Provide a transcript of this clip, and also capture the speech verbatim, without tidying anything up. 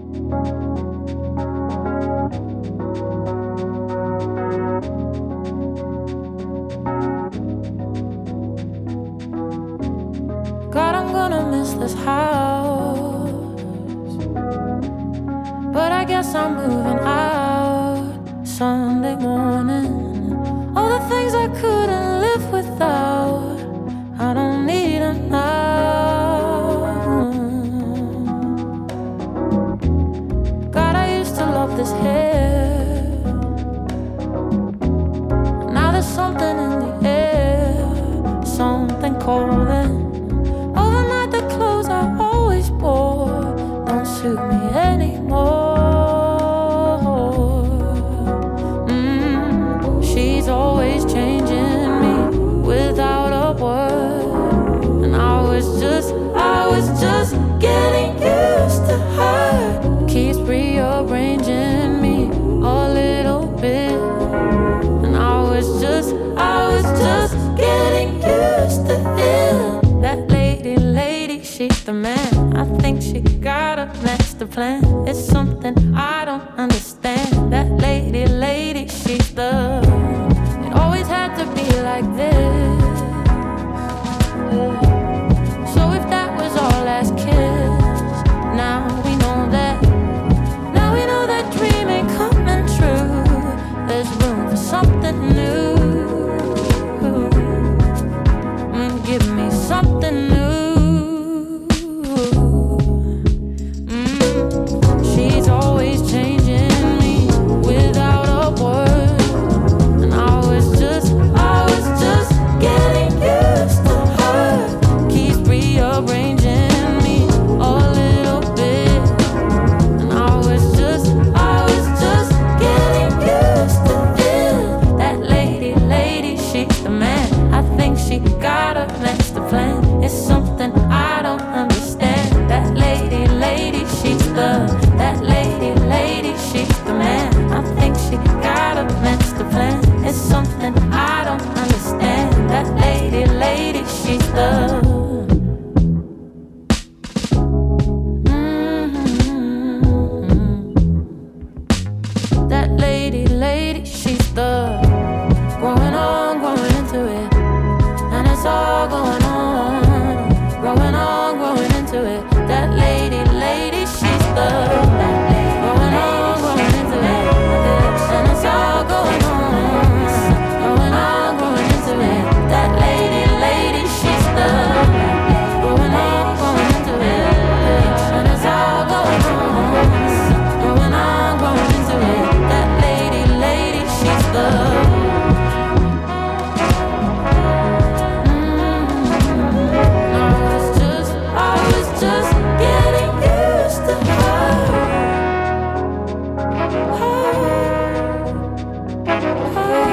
God, I'm gonna miss this house, but I guess I'm moving out Sunday morning. All the things I couldn't live without, I don't need them now. God, I used to love this hair. Now there's something in the air, something calling. Overnight the clothes I always wore don't suit me anymore. mm, She's always changing me without a word, and I was just, I was just getting used to her. Keeps rearranging me a little bit, and I was just, I was just getting used to it. That lady, lady, she's the man. I think she got a master plan. It's something I don't understand. That lady, lady, she's the. It always had to be like this. So if that was our last kiss, now we know that. Now we know that dream ain't coming true. There's room for something new. Mm, give me something new. Oh,